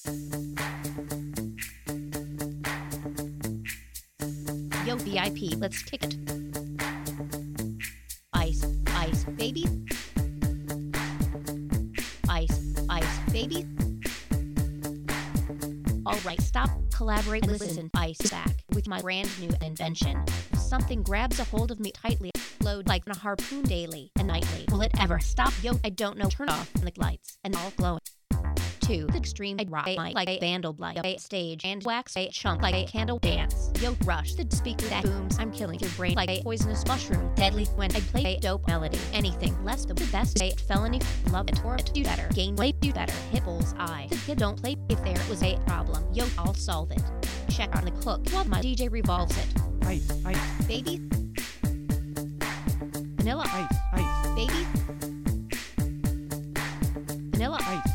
Yo, VIP, let's kick it. Ice, ice, baby. Ice, ice, baby. Alright, stop, collaborate, and listen. Ice back with my brand new invention. Something grabs a hold of me tightly, load like a harpoon daily and nightly. Will it ever stop? Yo, I don't know. Turn off the lights and all glowing. To the extreme, I ride like a vandal, like a stage, and wax a chunk like a candle dance. Yo, rush the speaker that booms. I'm killing your brain like a poisonous mushroom. Deadly when I play a dope melody. Anything less than the best, a felony. Love it or it do better. Gain weight, do better. Hit bullseye. The kid don't play if there was a problem. Yo, I'll solve it. Check on the hook while my DJ revolves it. Ice, ice, Baby. Vanilla. ice, ice, Baby. Vanilla. ice,